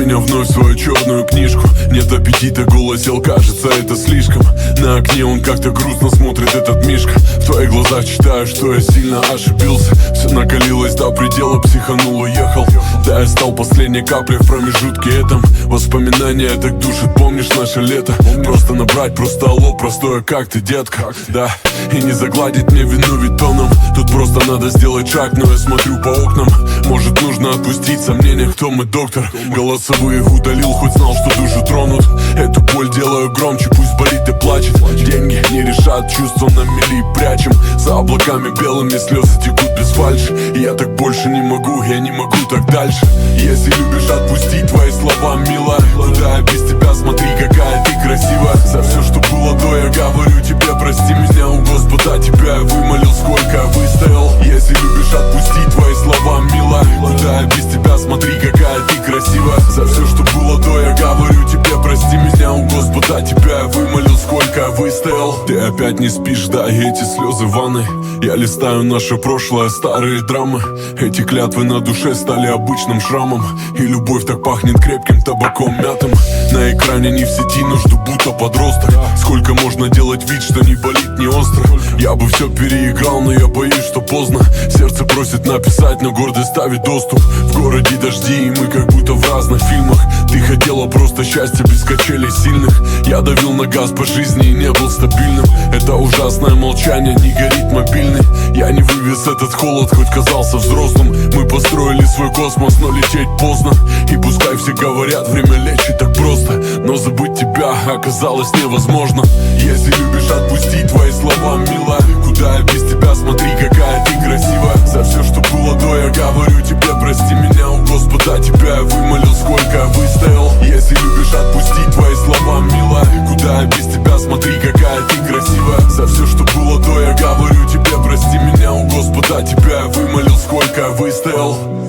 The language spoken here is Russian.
Женя вновь свою черную книжку. Нет аппетита, голос сел, кажется, это слишком. На окне он как-то грустно смотрит, этот Мишка. В твоих глазах читаю, что я сильно ошибился. Все накалилось до предела, психанул, уехал. Да, я стал последней каплей в промежутке этом. Воспоминания так душат, помнишь наше лето? Просто набрать, просто алло, простое, как ты, детка? Да, и не загладить мне вину ведь тоном. Тут просто надо сделать шаг, но я смотрю по окнам. Может, нужно отпустить сомнения, кто мой доктор. Голосовые удалил, хоть знал, что душу тронут. Эту боль делаю громче, пусть болит и плачет. Деньги не решат, чувства на мели прячем. За облаками белыми слезы текут без фальши. И я так больше не могу, я не могу так дальше. Если любишь, отпусти твои слова, милая. Куда я без тебя, смотри, какая ты красивая. За все, что было до, я говорю тебе, прости меня, у Господа тебя я вымолил, сколько я выстоял. Если любишь, отпусти твои слова, милая. Куда я без тебя, смотри, какая ты красивая. За все, что было до, я говорю тебе, прости меня, у Господа тебя я вымолил, сколько я выстоял. Ты опять не спишь, да, и эти слезы в ванной. Я листаю наше прошлое, старые драмы. Эти клятвы на душе стали обычным шрамом. И любовь так пахнет крепким табаком мятым. На экране не в сети, но жду будто подросток. Сколько можно делать вид, что не болит, не остро. Я бы все переиграл, но я боюсь, что поздно. Сердце просит написать, но гордость ставит доступ. В городе дожди, и мы как будто в разных фильмах. Ты хотела просто счастья без качелей сильных. Я давил на газ по жизни и не был стабильным. Это ужасное молчание, не горит мобильный. Я не вывез этот холод, хоть казался взрослым. Мы построили свой космос, но лететь поздно. И пускай все говорят, время лечит так просто, но забыть тебя оказалось невозможно. Если любишь, отпусти твои слова, милая. Куда я без тебя, смотри, какая ты красивая. За все, что было до, я говорю тебе, прости меня, у Господа тебя я вымолил, сколько я выстоял. Если любишь, отпусти твои слова, милая. Куда я без тебя, смотри, какая ты красивая. За все, что было до, я говорю тебе, прости меня, у Господа тебя я вымолил, сколько я выстоял.